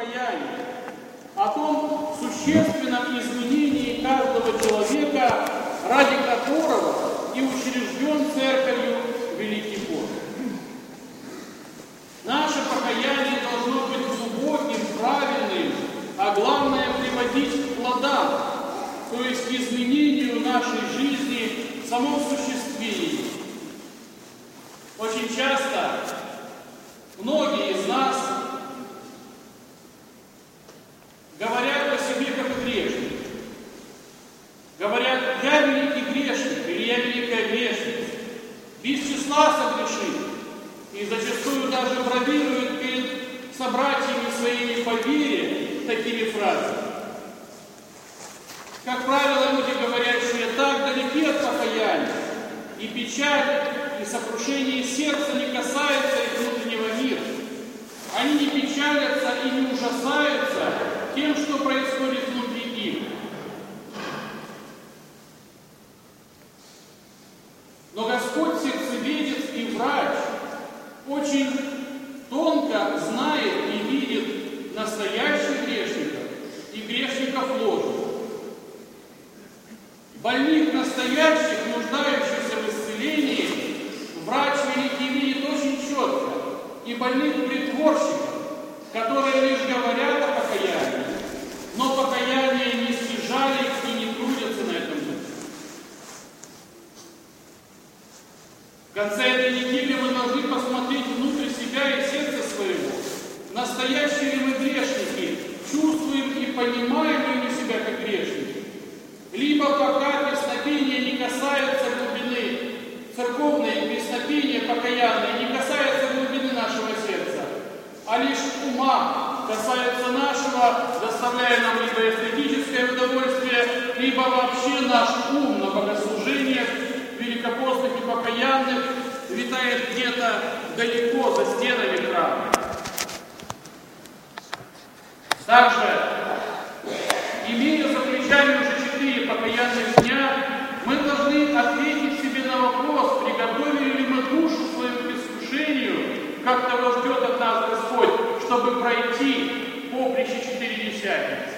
покаянии, о том существенном изменении каждого человека, ради которого и учрежден Церковью Великий пост. Наше покаяние должно быть глубоким, правильным, а главное приводить к плодам, то есть к изменению нашей жизни в самом существе. Очень часто многие из нас говорят о себе как грешник. Говорят: я великий грешник или я великая грешница. Без числа согрешил. И зачастую даже бравируют перед собратьями своими по вере такими фразами. Как правило, люди, говорящие так далеки от покаяния, и печаль, и сокрушение сердца не касается их внутреннего мира. Они не печалятся и не ужасаются тем, что происходит внутри них. Но Господь сердцеведец и врач очень тонко знает и видит настоящих грешников и грешников ложных. Больных настоящих, нуждающихся в исцелении, врач великий видит очень четко, и больных притворщиков, которые лишь говорят о покаянии, но покаяние не стяжали и не трудятся на этом пути. В конце этой недели мы должны посмотреть внутрь себя и сердца своего. Настоящие ли мы грешники, чувствуем и понимаем ли мы себя как грешники? Либо пока песнопения не касаются глубины, церковные песнопения покаянные не касаются глубины нашего сердца, а лишь ума касаются нашего, доставляя нам либо эстетическое удовольствие, либо вообще наш ум на богослужениях великопостных и покаянных витает где-то далеко за стенами храма. Также, имея за плечами уже 4 покаянных дня, мы должны ответить себе на вопрос, приготовили ли мы душу свою к искушению, как того ждет от нас Господь, чтобы пройти поприще Четыредесятницы.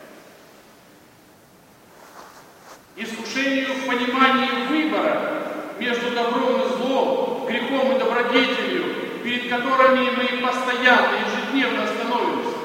Искушению в понимании выбора между добром и злом, грехом и добродетелью, перед которыми мы постоянно, ежедневно становимся.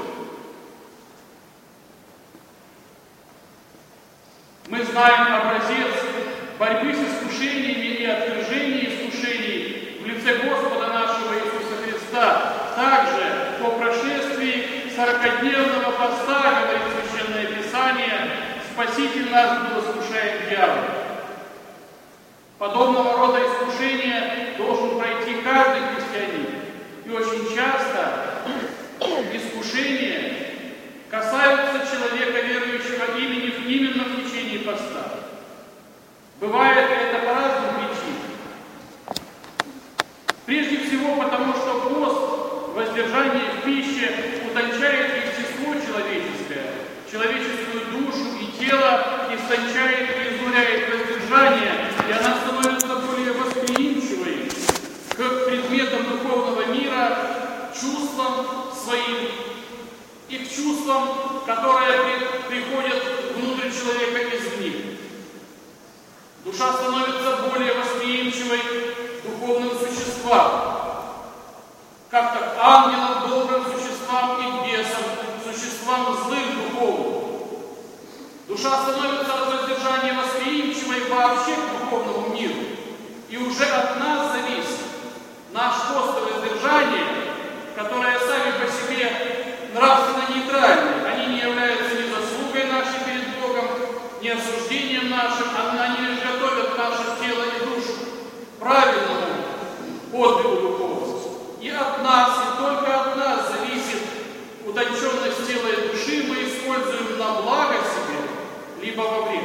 Мы знаем образец борьбы с искушениями и отвержения искушений в лице Господа нашего Иисуса Христа. Также по прошествии 40-дневного поста, говорит Священное Писание, Спаситель наш был искушаем дьяволом. Подобного рода искушение должен пройти каждый христианин. И очень часто искушения касаются человека, верующего именно в течение поста. Бывает это по разным причинам. Прежде всего потому, что пост, воздержание в пище утончает естество человеческое, человеческую душу и тело, истончает и изнуряет воздержание, и она становится более восприимчивой к предметам духовного мира, чувствам своим и к чувствам, которые приходят внутрь человека извне. Душа становится более восприимчивой к духовным существам, как-то к ангелам, добрым существам и к бесам, существам злым духовным. Душа становится от воздержания восприимчивой вообще к духовному миру. И уже от нас зависит наш пост и воздержание, которые сами по себе нравственно нейтральны. Они не являются ни заслугой нашей перед Богом, ни осуждением нашим, они лишь готовят наше тело и душу к правильному подвигу духовности. И от нас, и только от нас зависит утонченность тела и души, мы используем на благо себе, либо во вред.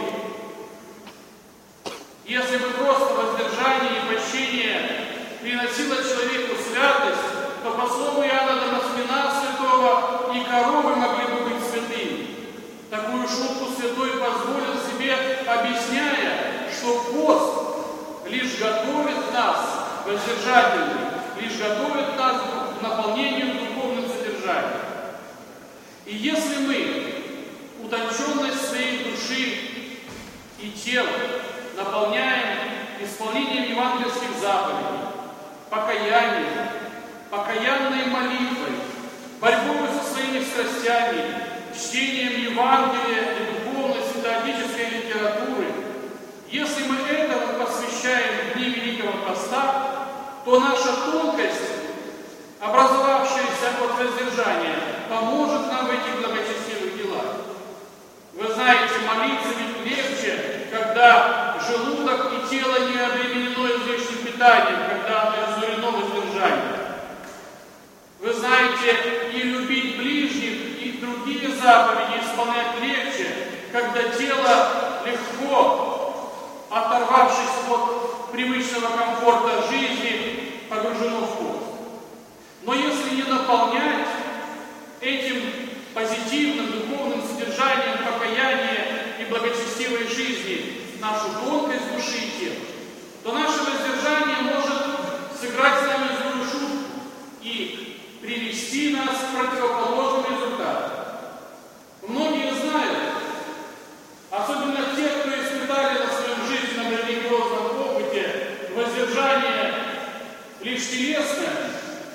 Если бы просто воздержание и почтение приносило человеку святость, то по слову Иоанна Дамаскина святого и коровы могли бы быть святыми. Такую шутку святой позволил себе, объясняя, что пост лишь готовит нас, воздержательный, лишь готовит нас к наполнению духовным содержанием. И если мы утонченность своей души и тела наполняем исполнением евангельских заповедей, покаянием, покаянной молитвой, борьбой со своими страстями, чтением Евангелия и духовной святоотеческой литературы, если мы этому посвящаем дни Великого Поста, то наша тонкость, образовавшаяся от воздержания, поможет нам в этих благочестивых делах. Вы знаете, молиться ведь легче, когда желудок и тело не обременено излишним питанием, когда оно изнурено воздержанием. Вы знаете, и любить ближних, и другие заповеди исполнять легче, когда тело легко, оторвавшись от привычного комфорта жизни, погружено в пост. Но если не наполнять этим позитивным духовным содержанием покаяния и благочестивой жизни нашу тонкость души и тела, то наше воздержание может сыграть с нами злую шутку и привести нас к противоположным результатам. Многие знают, особенно те, кто испытали на своем жизненном религиозном опыте воздержание лишь телесное,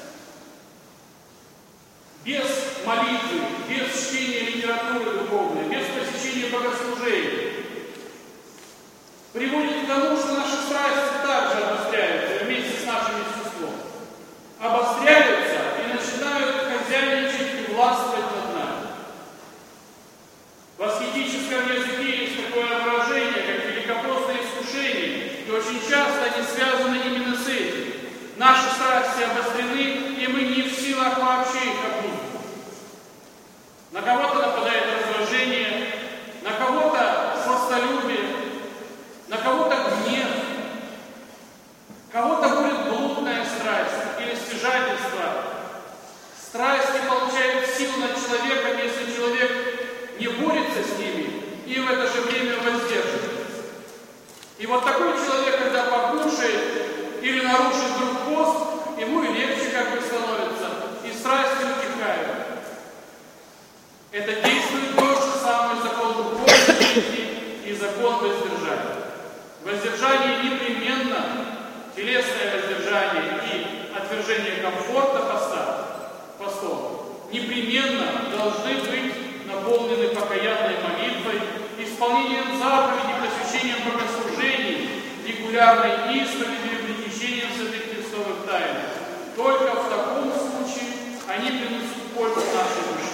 без молитвы, без чтения литературы духовной, без посещения богослужений, приводит к тому, что наши страсти также обостряются вместе с нашим естеством. Обостряются и начинают хозяйничать и властвовать над нами. В аскетическом языке есть такое выражение, как великопостное искушение, и очень часто они связаны именно с этим. Наши страсти обострены, и мы не в силах вообще их обуздать. На кого-то нападает раздражение, на кого-то сластолюбие, на кого-то гнев, кого-то будет блудная страсть или стяжательство. Страсти получают силу над человеком, если человек не борется с ними и в это же время воздерживается. И вот такой человек, когда покушает или нарушит вдруг пост, ему и легче как бы становится, и страсти утихают. Это действует тот же самый закон духовной жизни и закон воздержания. Воздержание непременно, телесное воздержание и отвержение комфорта постом непременно должны быть наполнены покаянной молитвой, исполнением заповедей, посвящением богослужений, регулярной исповедью и причащением святых Христовых тайн. Только в таком случае они принесут пользу нашей душе.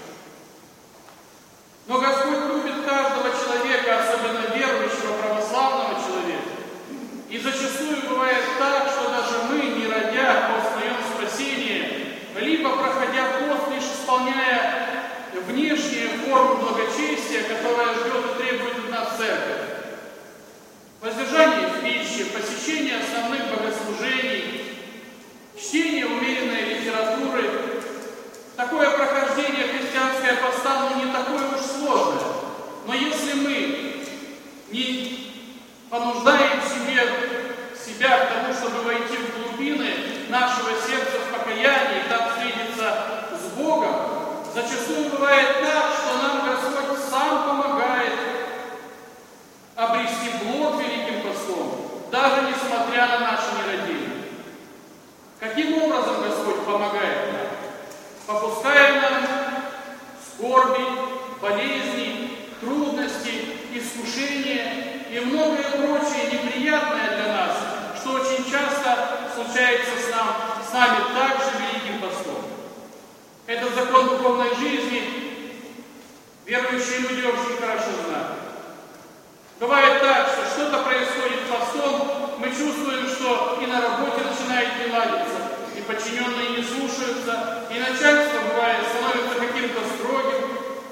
Но Господь любит каждого человека, особенно верующего, православного человека. И зачастую бывает так, что даже мы, не родя по своем спасении, либо проходя пост, лишь исполняя внешнюю форму благочестия, которая ждет и требует от нас церковь. Воздержание в пище, посещение основных богослужений, чтение умеренной литературы. Такое прохождение христианской поста не такое уж сложное. Но если мы не понуждаем себя к тому, чтобы войти в глубины нашего сердца в покаянии, там встретиться с Богом, зачастую бывает так, что нам Господь сам помогает обрести плод великим постом, даже несмотря на наше нерадение. Каким образом Господь помогает нам? Попуская нам скорби, болезни, трудности, искушения и многое прочее неприятное для нас, что очень часто случается с нами также великим постом. Это закон духовной жизни, верующие люди очень хорошо знают. Бывает так, что что-то происходит постом, мы чувствуем, что и на работе начинает не ладиться, и подчиненные не слушаются, и начальство бывает становится каким-то строгим,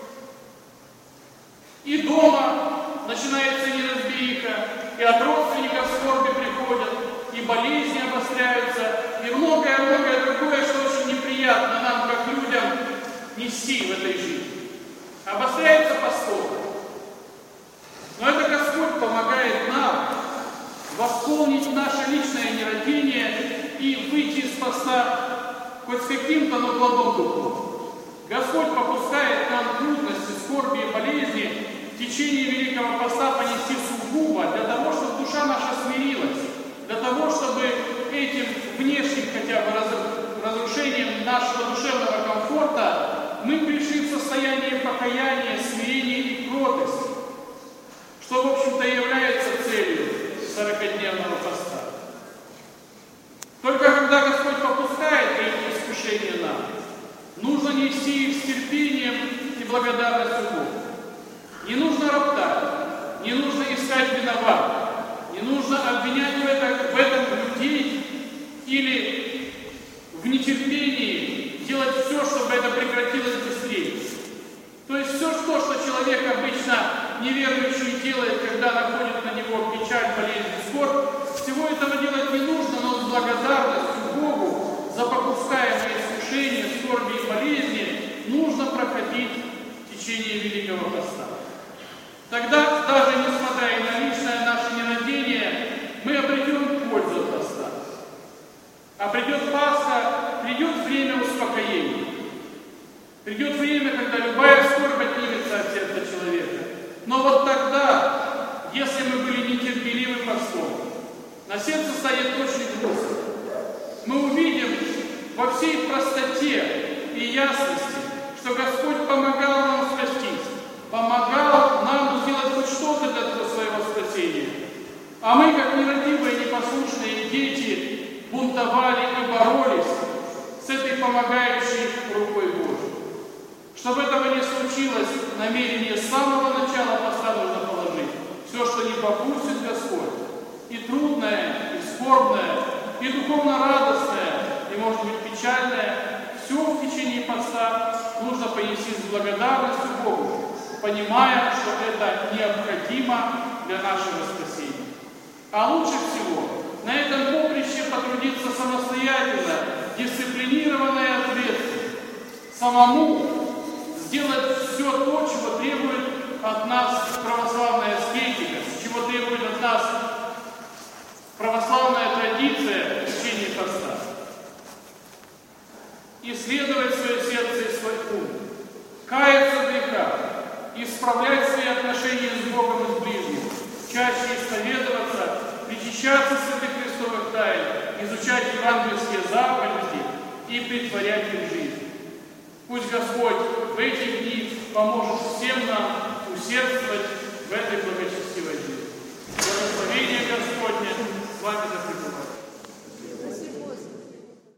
и дома начинается неразбериха, и от родственников скорби приходят, и болезни обостряются, и многое-многое другое, что очень неприятно нам, как людям, нести в этой жизни. Обостряется постом. Но это Господь помогает нам восполнить наше личное нерадение и выйти из поста хоть с каким-то, но плодом духовным. Господь попускает нам трудности, скорби и болезни в течение Великого Поста понести сугубо для того, чтобы душа наша смирилась, для того, чтобы этим внешним хотя бы разрушением нашего душевного комфорта мы пришли в состояние покаяния, смирения и кротости, что, в общем-то, и является целью 40-дневного поста. Только когда Господь попускает эти искушения нам, нужно нести их с терпением и благодарностью Богу. Не нужно роптать, не нужно искать виноватых, не нужно обвинять в этом людей или в нетерпении делать все, чтобы это прекратилось быстрее. То есть все то, что человек обычно неверующий делает, когда находит на него печаль, болезнь, скорбь, всего этого делать не нужно, но с благодарностью Богу за попускаемые искушения, скорби и болезни нужно проходить в течение Великого Поста. Тогда, даже несмотря и на личное наше нерадение, мы обретем пользу от поста. А придет Пасха, придет время успокоения. Придет время, когда любая скорбь отнимется от сердца человека. Но вот тогда, если мы были нетерпеливы постом, на сердце станет очень грустно. Мы увидим во всей простоте и ясности, что Господь помогал нам спастись, помогал нам сделать хоть что-то для своего спасения. А мы, как нерадивые, непослушные дети, бунтовали и боролись с этой помогающей рукой Божией. Чтобы этого не случилось, намерение с самого начала поста нужно положить. Все, что не попустит Господь, и трудное, и скорбное, и духовно радостное, и, может быть, печальное, все в течение поста нужно понести с благодарностью Богу, понимая, что это необходимо для нашего спасения. А лучше всего на этом поприще потрудиться самостоятельно, дисциплинированно и ответственно, самому сделать все то, чего требует от нас православная аскетика, чего требует от нас православная традиция в течение поста. Исследовать свое сердце и свой ум, каяться в грехах, исправлять свои отношения с Богом и с ближним, чаще исповедоваться, причащаться святых Христовых тайн, изучать евангельские заповеди и претворять их в жизнь. Пусть Господь в эти дни поможет всем нам усердствовать в этой благочестивой жизни. Благословение Господне с вами да пребывает.